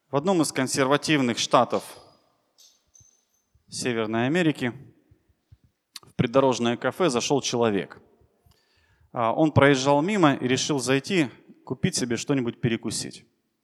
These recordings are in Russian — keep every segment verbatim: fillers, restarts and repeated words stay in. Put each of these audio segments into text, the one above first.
В одном из консервативных штатов Северной Америки в придорожное кафе зашел человек. Он проезжал мимо и решил зайти, купить себе что-нибудь перекусить.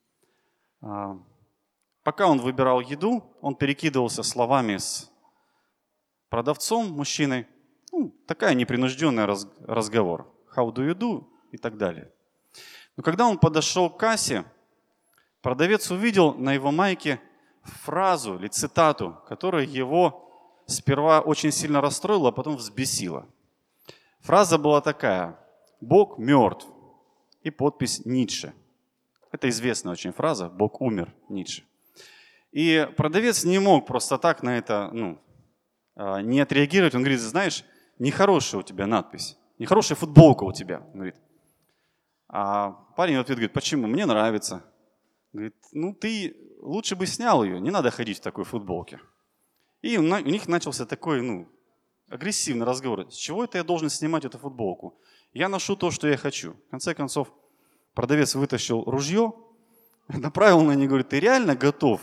Пока он выбирал еду, он перекидывался словами с продавцом, мужчиной. Ну, такая непринужденный раз, разговор. How do you do? И так далее. Но когда он подошел к кассе, продавец увидел на его майке фразу или цитату, которая его сперва очень сильно расстроила, а потом взбесила. Фраза была такая: «Бог мертв». И подпись Ницше. Это известная очень фраза «Бог умер» Ницше. И продавец не мог просто так на это ну, не отреагировать. Он говорит: знаешь, нехорошая у тебя надпись, нехорошая футболка у тебя. Он говорит. А парень в ответ говорит: почему? Мне нравится. Говорит: ну ты лучше бы снял ее, не надо ходить в такой футболке. И у них начался такой ну, агрессивный разговор. С чего это я должен снимать эту футболку? Я ношу то, что я хочу. В конце концов, продавец вытащил ружье, направил на него и говорит: ты реально готов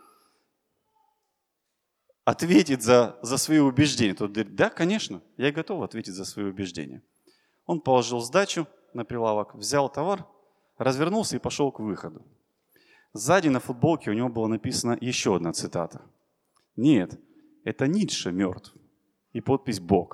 ответить за, за свои убеждения? Тот говорит: да, конечно, я готов ответить за свои убеждения. Он положил сдачу на прилавок, взял товар, развернулся и пошел к выходу. Сзади на футболке у него была написана еще одна цитата. Нет, это Ницше мертв. И подпись «Бог».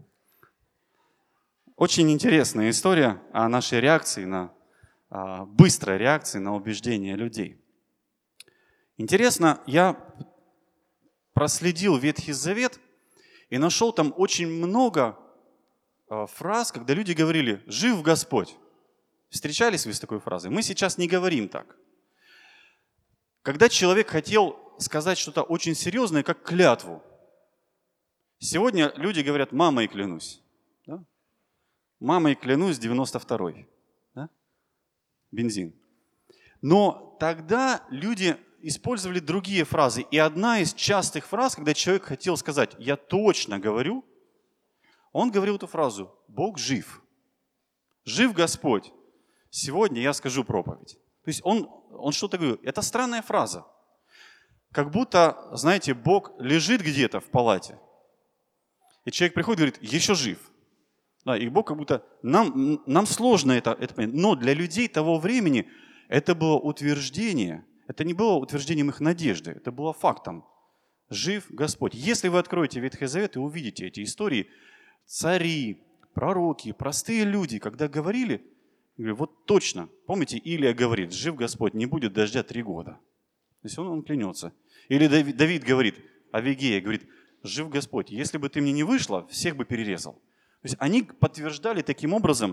Очень интересная история о нашей реакции, на, о быстрой реакции на убеждения людей. Интересно, я проследил Ветхий Завет и нашел там очень много фраз, когда люди говорили «Жив Господь». Встречались вы с такой фразой? Мы сейчас не говорим так. Когда человек хотел сказать что-то очень серьезное, как клятву. Сегодня люди говорят «мамой клянусь». Да? «Мамой клянусь» девяносто второй. Да? Бензин. Но тогда люди использовали другие фразы. И одна из частых фраз, когда человек хотел сказать «я точно говорю», он говорил эту фразу «Бог жив». «Жив Господь». Сегодня я скажу проповедь. То есть он, он что-то говорил. Это странная фраза. Как будто, знаете, Бог лежит где-то в палате. И человек приходит и говорит: еще жив. Да, и Бог как будто... Нам, нам сложно это, это понять. Но для людей того времени это было утверждение. Это не было утверждением их надежды. Это было фактом. Жив Господь. Если вы откроете Ветхий Завет и увидите эти истории, цари, пророки, простые люди, когда говорили, говорю, вот точно, помните, Илия говорит: жив Господь, не будет дождя три года. То есть он, он клянется. Или Давид, Давид говорит, Авигея говорит: жив Господь, если бы ты мне не вышла, всех бы перерезал. То есть они подтверждали таким образом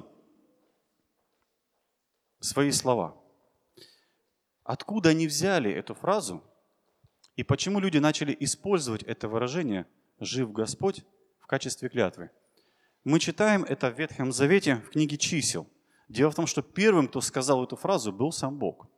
свои слова. Откуда они взяли эту фразу и почему люди начали использовать это выражение «жив Господь» в качестве клятвы? Мы читаем это в Ветхом Завете в книге Чисел. Дело в том, что первым, кто сказал эту фразу, был сам Бог.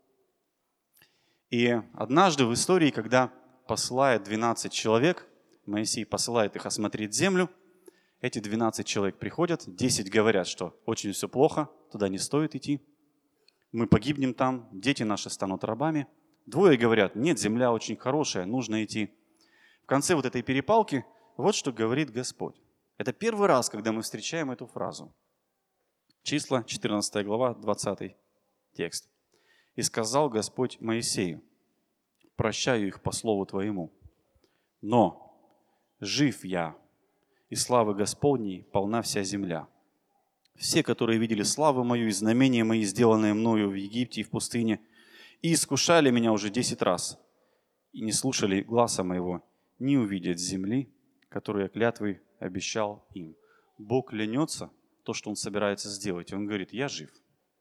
И однажды в истории, когда посылает двенадцать человек, Моисей посылает их осмотреть землю, эти двенадцать человек приходят, десять говорят, что очень все плохо, туда не стоит идти, мы погибнем там, дети наши станут рабами. Двое говорят: нет, земля очень хорошая, нужно идти. В конце вот этой перепалки вот что говорит Господь. Это первый раз, когда мы встречаем эту фразу. Числа, четырнадцатая глава, двадцатый текст. «И сказал Господь Моисею: прощаю их по слову твоему, но жив я, и славы Господней полна вся земля. Все, которые видели славу мою и знамения мои, сделанные мною в Египте и в пустыне, и искушали меня уже десять раз, и не слушали гласа моего, не увидят земли, которую я клятвой обещал им». Бог клянется то, что Он собирается сделать. И Он говорит: я жив.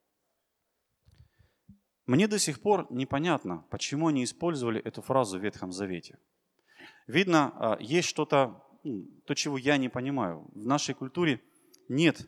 Мне до сих пор непонятно, почему они использовали эту фразу в Ветхом Завете. Видно, есть что-то, то, чего я не понимаю. В нашей культуре нет,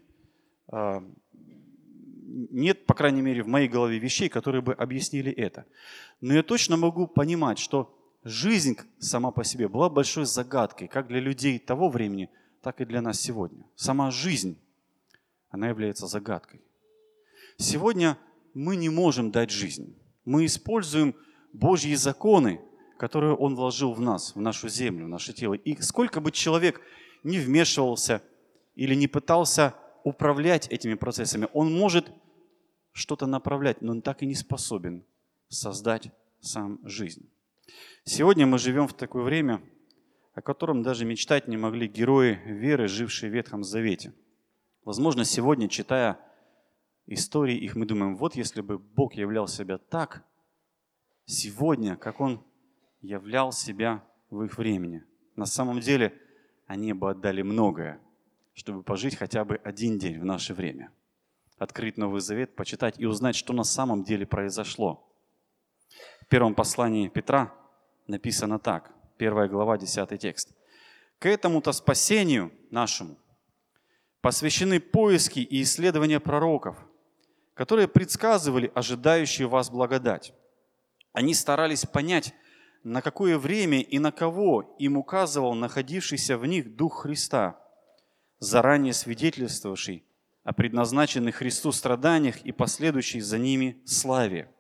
нет, по крайней мере, в моей голове вещей, которые бы объяснили это. Но я точно могу понимать, что жизнь сама по себе была большой загадкой, как для людей того времени, так и для нас сегодня. Сама жизнь, она является загадкой. Сегодня мы не можем дать жизнь. Мы используем Божьи законы, которые Он вложил в нас, в нашу землю, в наше тело. И сколько бы человек не вмешивался или не пытался управлять этими процессами, он может что-то направлять, но он так и не способен создать сам жизнь. Сегодня мы живем в такое время, о котором даже мечтать не могли герои веры, жившие в Ветхом Завете. Возможно, сегодня, читая истории их, мы думаем, вот если бы Бог являл себя так, сегодня, как Он являл себя в их времени. На самом деле, они бы отдали многое, чтобы пожить хотя бы один день в наше время. Открыть Новый Завет, почитать и узнать, что на самом деле произошло. В первом послании Петра написано так, первая глава, десятый текст. «К этому-то спасению нашему посвящены поиски и исследования пророков, которые предсказывали ожидающую вас благодать. Они старались понять, на какое время и на кого им указывал находившийся в них Дух Христа, заранее свидетельствовавший о предназначенных Христу страданиях и последующей за ними славе.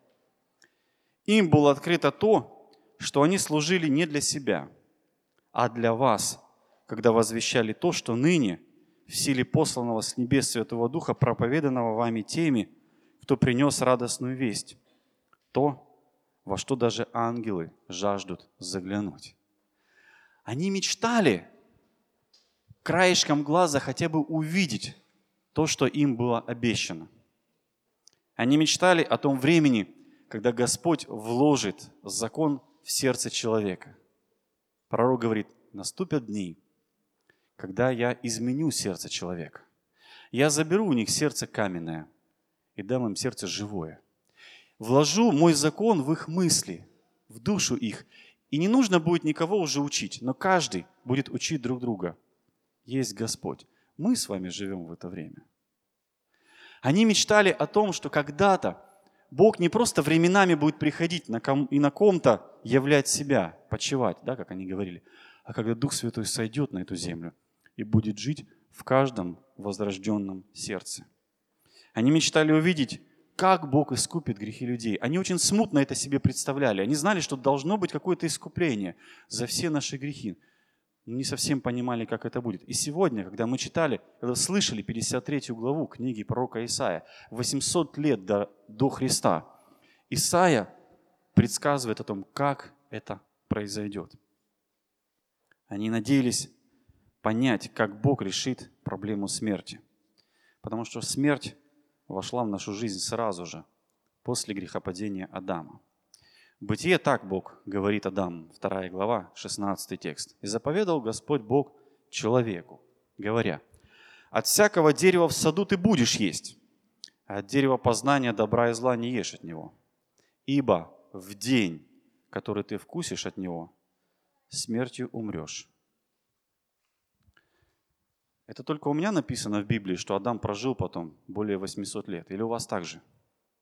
Им было открыто то, что они служили не для себя, а для вас, когда возвещали то, что ныне в силе посланного с небес Святого Духа, проповеданного вами теми, кто принес радостную весть, то, во что даже ангелы жаждут заглянуть». Они мечтали краешком глаза хотя бы увидеть то, что им было обещано. Они мечтали о том времени, когда Господь вложит закон в сердце человека. Пророк говорит, наступят дни, когда я изменю сердце человека. Я заберу у них сердце каменное и дам им сердце живое. Вложу мой закон в их мысли, в душу их. И не нужно будет никого уже учить, но каждый будет учить друг друга. Есть Господь. Мы с вами живем в это время. Они мечтали о том, что когда-то Бог не просто временами будет приходить на ком, и на ком-то являть себя, почивать, да, как они говорили, а когда Дух Святой сойдет на эту землю и будет жить в каждом возрожденном сердце. Они мечтали увидеть, как Бог искупит грехи людей. Они очень смутно это себе представляли. Они знали, что должно быть какое-то искупление за все наши грехи. Но не совсем понимали, как это будет. И сегодня, когда мы читали, когда слышали пятьдесят третью главу книги пророка Исаия, восемьсот лет до, до Христа, Исаия предсказывает о том, как это произойдет. Они надеялись понять, как Бог решит проблему смерти. Потому что смерть вошла в нашу жизнь сразу же, после грехопадения Адама. В Бытие так Бог говорит Адаму, вторая глава, шестнадцатый текст. «И заповедал Господь Бог человеку, говоря, от всякого дерева в саду ты будешь есть, а от дерева познания добра и зла не ешь от него. Ибо в день, который ты вкусишь от него, смертью умрешь». Это только у меня написано в Библии, что Адам прожил потом более восьмисот лет. Или у вас так же?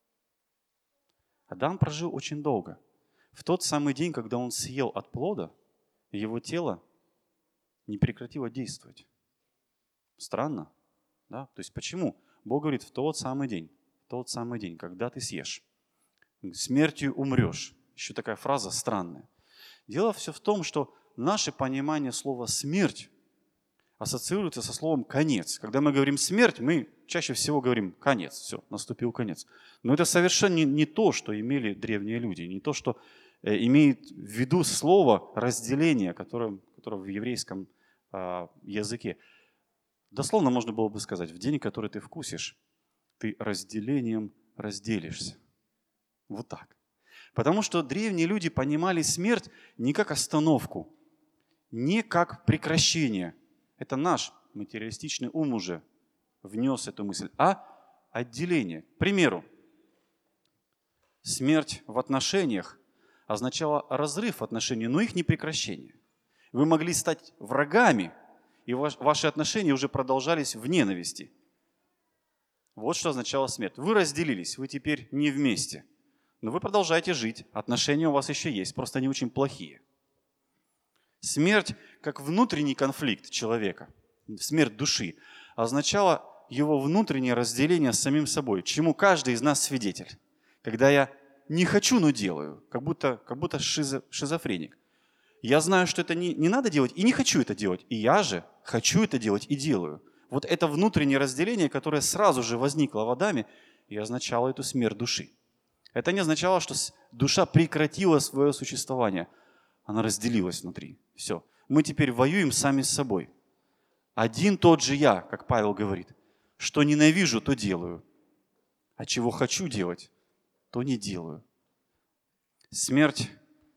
Адам прожил очень долго. В тот самый день, когда он съел от плода, его тело не прекратило действовать. Странно, да? То есть почему? Бог говорит, в тот самый день, в тот самый день, когда ты съешь, смертью умрешь. Еще такая фраза странная. Дело все в том, что наше понимание слова «смерть» ассоциируется со словом «конец». Когда мы говорим «смерть», мы чаще всего говорим «конец», все, наступил конец. Но это совершенно не, не то, что имели древние люди, не то, что э, имеет в виду слово «разделение», которое, которое в еврейском э, языке. Дословно можно было бы сказать, в день, который ты вкусишь, ты разделением разделишься. Вот так. Потому что древние люди понимали смерть не как остановку, не как прекращение. Это наш материалистичный ум уже внес эту мысль, а отделение. К примеру, смерть в отношениях означала разрыв отношений, но их не прекращение. Вы могли стать врагами, и ваши отношения уже продолжались в ненависти. Вот что означала смерть. Вы разделились, вы теперь не вместе. Но вы продолжаете жить, отношения у вас еще есть, просто они очень плохие. Смерть, как внутренний конфликт человека, смерть души, означала его внутреннее разделение с самим собой, чему каждый из нас свидетель. Когда я не хочу, но делаю, как будто, как будто шизо, шизофреник. Я знаю, что это не, не надо делать, и не хочу это делать. И я же хочу это делать и делаю. Вот это внутреннее разделение, которое сразу же возникло в Адаме, и означало эту смерть души. Это не означало, что душа прекратила свое существование. Она разделилась внутри. Все. Мы теперь воюем сами с собой. Один тот же я, как Павел говорит, что ненавижу, то делаю. А чего хочу делать, то не делаю. Смерть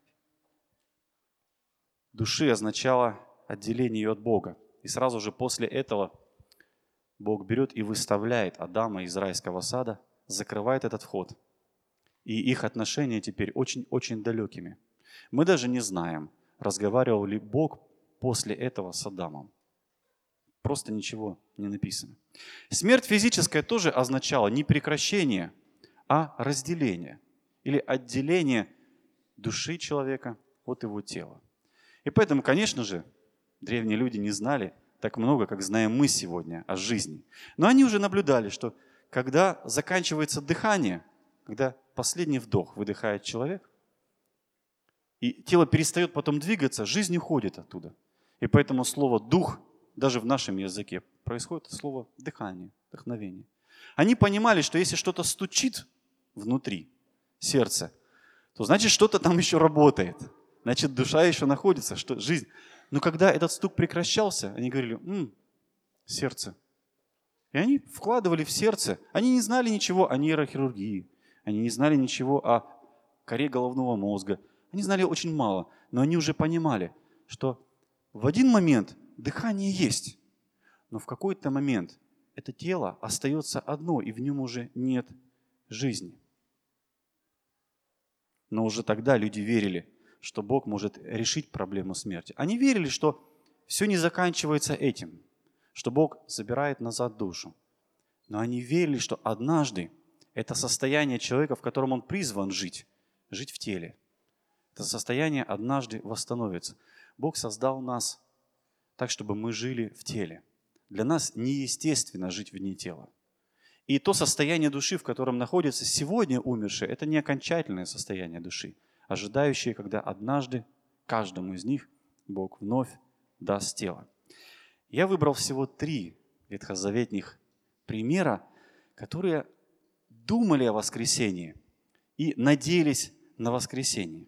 души означала отделение ее от Бога. И сразу же после этого Бог берет и выставляет Адама из райского сада, закрывает этот вход. И их отношения теперь очень-очень далекими. Мы даже не знаем, разговаривал ли Бог после этого с Адамом. Просто ничего не написано. Смерть физическая тоже означала не прекращение, а разделение или отделение души человека от его тела. И поэтому, конечно же, древние люди не знали так много, как знаем мы сегодня о жизни. Но они уже наблюдали, что когда заканчивается дыхание, когда последний вдох выдыхает человек, и тело перестает потом двигаться, жизнь уходит оттуда. И поэтому слово «дух» даже в нашем языке происходит слово «дыхание», «вдохновение». Они понимали, что если что-то стучит внутри сердца, то значит что-то там еще работает. Значит, душа еще находится, что жизнь. Но когда этот стук прекращался, они говорили: «М, сердце». И они вкладывали в сердце. Они не знали ничего о нейрохирургии. Они не знали ничего о коре головного мозга. Они знали очень мало. Но они уже понимали, что в один момент дыхание есть, но в какой-то момент это тело остается одно, и в нем уже нет жизни. Но уже тогда люди верили, что Бог может решить проблему смерти. Они верили, что все не заканчивается этим, что Бог забирает назад душу. Но они верили, что однажды это состояние человека, в котором он призван жить, жить в теле, это состояние однажды восстановится. Бог создал нас так, чтобы мы жили в теле. Для нас неестественно жить вне тела. И то состояние души, в котором находится сегодня умершие, это не окончательное состояние души, ожидающее, когда однажды каждому из них Бог вновь даст тело. Я выбрал всего три ветхозаветных примера, которые думали о воскресении и надеялись на воскресение.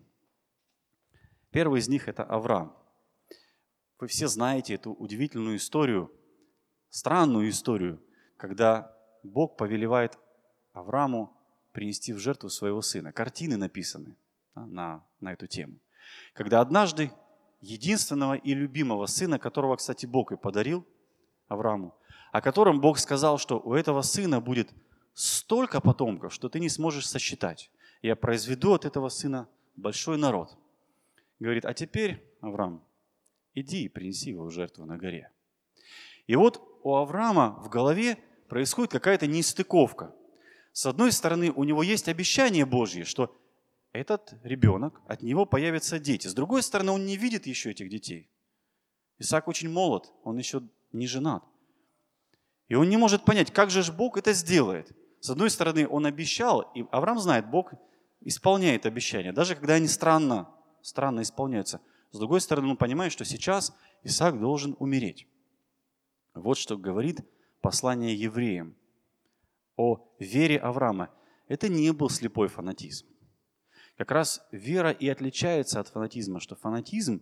Первый из них – это Авраам. Вы все знаете эту удивительную историю, странную историю, когда Бог повелевает Аврааму принести в жертву своего сына. Картины написаны да, на, на эту тему. Когда однажды единственного и любимого сына, которого, кстати, Бог и подарил Аврааму, о котором Бог сказал, что у этого сына будет столько потомков, что ты не сможешь сосчитать. Я произведу от этого сына большой народ. Говорит: а теперь, Авраам, иди и принеси его в жертву на горе. И вот у Авраама в голове происходит какая-то нестыковка. С одной стороны, у него есть обещание Божье, что этот ребенок, от него появятся дети. С другой стороны, он не видит еще этих детей. Исаак очень молод, он еще не женат. И он не может понять, как же Бог это сделает. С одной стороны, он обещал, и Авраам знает, Бог исполняет обещания, даже когда они странно, странно исполняются. С другой стороны, он понимает, что сейчас Исаак должен умереть. Вот что говорит послание евреям о вере Авраама. Это не был слепой фанатизм. Как раз вера и отличается от фанатизма, что фанатизм,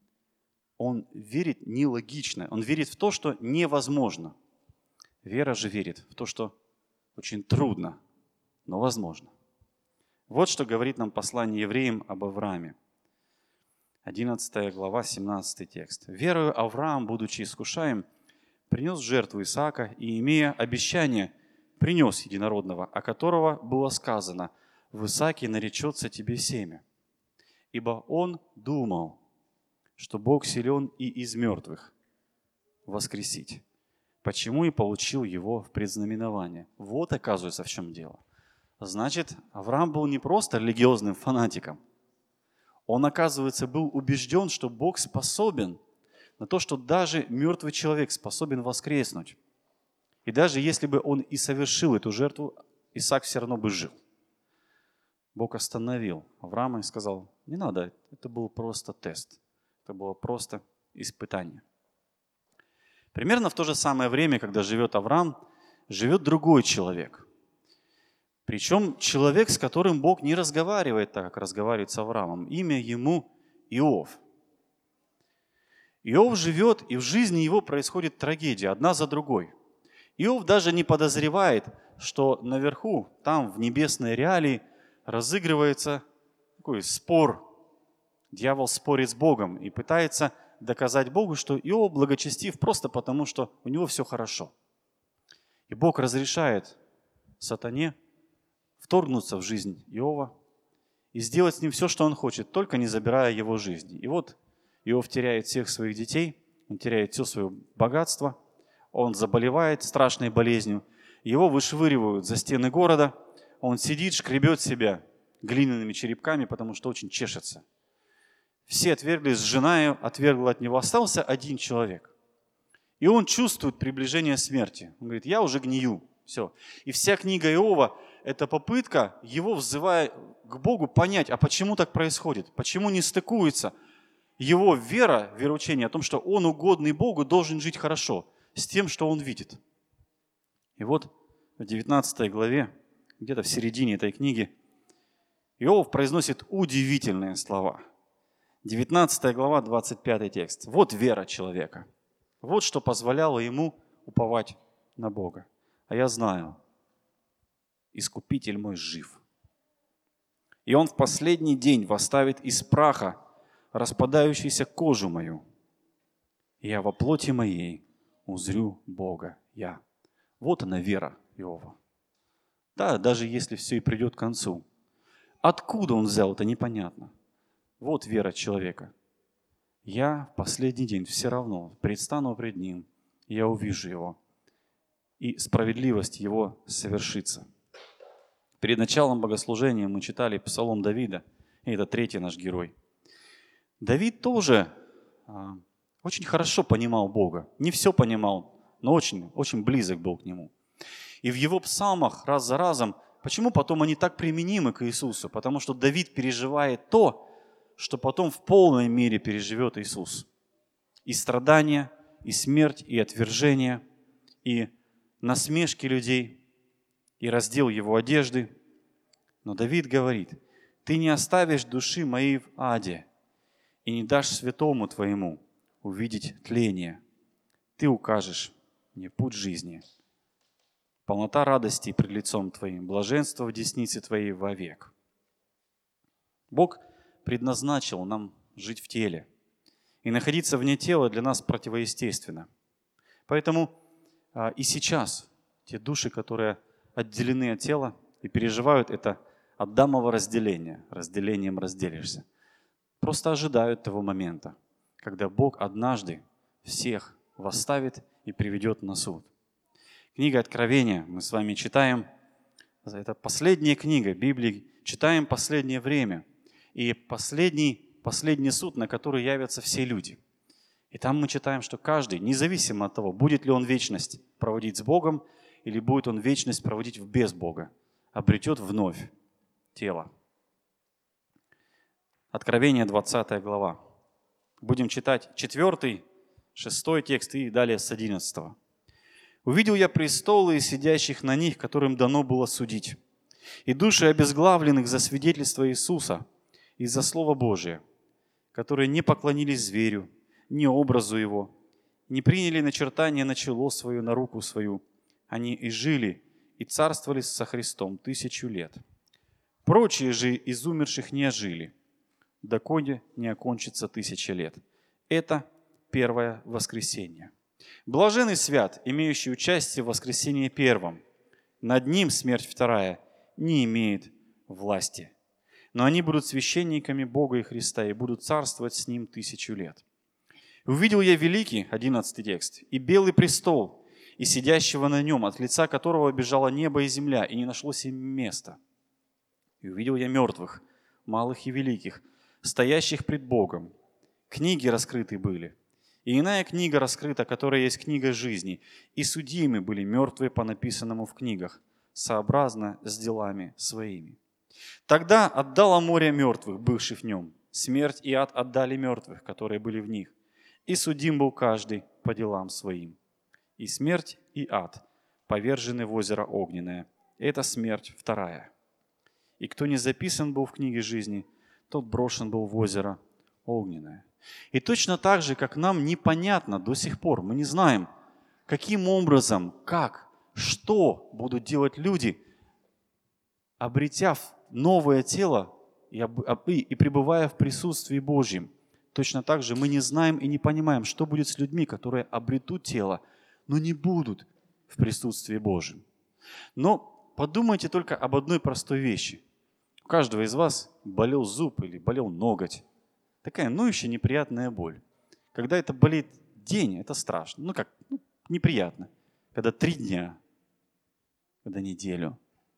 он верит нелогично, он верит в то, что невозможно. Вера же верит в то, что очень трудно, но возможно. Вот что говорит нам послание евреям об Аврааме. одиннадцатая глава, семнадцатый текст. «Верою Авраам, будучи искушаем, принес жертву Исаака и, имея обещание, принес единородного, о которого было сказано: в Исааке наречется тебе семя. Ибо он думал, что Бог силен и из мертвых воскресить, почему и получил его в предзнаменование». Вот, оказывается, в чем дело. Значит, Авраам был не просто религиозным фанатиком. Он, оказывается, был убежден, что Бог способен на то, что даже мертвый человек способен воскреснуть. И даже если бы он и совершил эту жертву, Исаак все равно бы жил. Бог остановил Авраама и сказал: не надо, это был просто тест, это было просто испытание. Примерно в то же самое время, когда живет Авраам, живет другой человек. Причем человек, с которым Бог не разговаривает так, как разговаривает с Авраамом. Имя ему Иов. Иов живет, и в жизни его происходит трагедия, одна за другой. Иов даже не подозревает, что наверху, там, в небесной реалии, разыгрывается такой спор. Дьявол спорит с Богом и пытается доказать Богу, что Иов благочестив просто потому, что у него все хорошо. И Бог разрешает сатане вторгнуться в жизнь Иова и сделать с ним все, что он хочет, только не забирая его жизни. И вот Иов теряет всех своих детей, он теряет все свое богатство, он заболевает страшной болезнью, его вышвыривают за стены города, он сидит, шкребет себя глиняными черепками, потому что очень чешется. Все отверглись, жена ее отвергла от него. Остался один человек. И он чувствует приближение смерти. Он говорит: я уже гнию. Все. И вся книга Иова – это попытка его, взывая к Богу, понять, а почему так происходит? Почему не стыкуется его вера, вероучение о том, что он, угодный Богу, должен жить хорошо, с тем, что он видит. И вот в девятнадцатой главе, где-то в середине этой книги, Иов произносит удивительные слова. девятнадцатая глава, двадцать пятый текст. Вот вера человека. Вот что позволяло ему уповать на Бога. А я знаю, Искупитель мой жив. И он в последний день восставит из праха распадающуюся кожу мою. И я во плоти моей узрю Бога я. Вот она вера Иова. Да, даже если все и придет к концу. Откуда он взял это, непонятно. Вот вера человека. Я в последний день все равно предстану пред Ним, я увижу Его, и справедливость Его совершится. Перед началом богослужения мы читали Псалом Давида, и это третий наш герой. Давид тоже а, очень хорошо понимал Бога. Не все понимал, но очень, очень близок был к Нему. И в его псалмах раз за разом, почему потом они так применимы к Иисусу? Потому что Давид переживает то, что потом в полной мере переживет Иисус. И страдания, и смерть, и отвержение, и насмешки людей, и раздел его одежды. Но Давид говорит: «Ты не оставишь души моей в аде, и не дашь святому твоему увидеть тление. Ты укажешь мне путь жизни. Полнота радости пред лицом твоим, блаженство в деснице твоей вовек». Бог предназначил нам жить в теле. И находиться вне тела для нас противоестественно. Поэтому а, и сейчас те души, которые отделены от тела и переживают это Адамово разделение, разделением разделишься, просто ожидают того момента, когда Бог однажды всех восставит и приведет на суд. Книга Откровения мы с вами читаем. Это последняя книга Библии. Читаем последнее время. И последний, последний суд, на который явятся все люди. И там мы читаем, что каждый, независимо от того, будет ли он вечность проводить с Богом, или будет он вечность проводить без Бога, обретет вновь тело. Откровение, двадцатая глава. Будем читать четвертый, шестой текст и далее с одиннадцатого. «Увидел я престолы и сидящих на них, которым дано было судить, и души обезглавленных за свидетельство Иисуса и за Слово Божие, которые не поклонились зверю, ни образу его, не приняли начертание на чело свое, на руку свою. Они и жили, и царствовали со Христом тысячу лет. Прочие же из умерших не ожили, доколе не окончится тысяча лет». Это первое воскресенье. Блажен и свят, имеющий участие в воскресении первом. Над ним смерть вторая не имеет власти. Но они будут священниками Бога и Христа и будут царствовать с Ним тысячу лет. «Увидел я великий», одиннадцатый текст, «и белый престол, и сидящего на нем, от лица которого бежало небо и земля, и не нашлось им места. И увидел я мертвых, малых и великих, стоящих пред Богом. Книги раскрыты были, и иная книга раскрыта, которая есть книга жизни, и судимы были мертвые по написанному в книгах, сообразно с делами своими. Тогда отдало море мертвых, бывших в нем. Смерть и ад отдали мертвых, которые были в них. И судим был каждый по делам своим. И смерть, и ад повержены в озеро огненное. Это смерть вторая. И кто не записан был в книге жизни, тот брошен был в озеро огненное. И точно так же, как нам непонятно до сих пор, мы не знаем, каким образом, как, что будут делать люди, обретя новое тело и, и, и пребывая в присутствии Божьем. Точно так же мы не знаем и не понимаем, что будет с людьми, которые обретут тело, но не будут в присутствии Божьем. Но подумайте только об одной простой вещи. У каждого из вас болел зуб или болел ноготь. Такая ноющая неприятная боль. Когда это болит день, это страшно. Ну как, ну, неприятно. Когда три дня, когда неделю,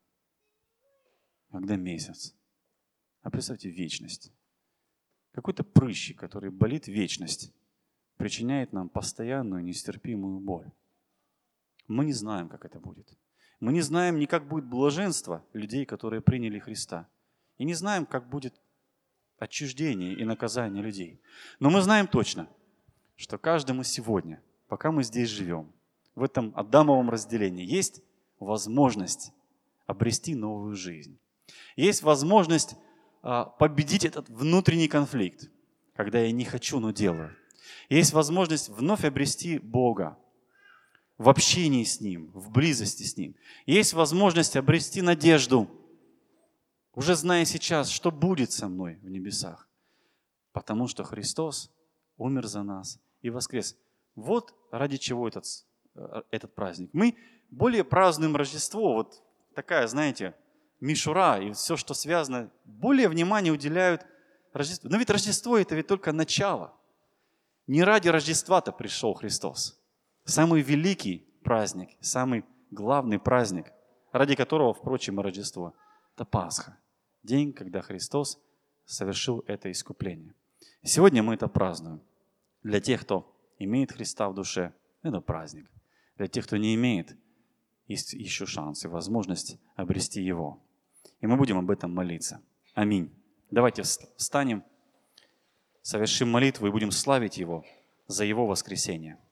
когда месяц. А представьте вечность. Какой-то прыщик, который болит вечность, причиняет нам постоянную нестерпимую боль. Мы не знаем, как это будет. Мы не знаем ни как будет блаженство людей, которые приняли Христа. И не знаем, как будет отчуждение и наказание людей. Но мы знаем точно, что каждому сегодня, пока мы здесь живем, в этом Адамовом разделении, есть возможность обрести новую жизнь. Есть возможность а, победить этот внутренний конфликт, когда я не хочу, но делаю. Есть возможность вновь обрести Бога в общении с Ним, в близости с Ним. Есть возможность обрести надежду, уже зная сейчас, что будет со мной в небесах. Потому что Христос умер за нас и воскрес. Вот ради чего этот, этот праздник. Мы более празднуем Рождество, вот такая, знаете, мишура и все, что связано, более внимания уделяют Рождеству. Но ведь Рождество – это ведь только начало. Не ради Рождества-то пришел Христос. Самый великий праздник, самый главный праздник, ради которого, впрочем, и Рождество – это Пасха. День, когда Христос совершил это искупление. Сегодня мы это празднуем. Для тех, кто имеет Христа в душе, это праздник. Для тех, кто не имеет, есть еще шанс и возможность обрести Его. И мы будем об этом молиться. Аминь. Давайте встанем, совершим молитву и будем славить Его за Его воскресение.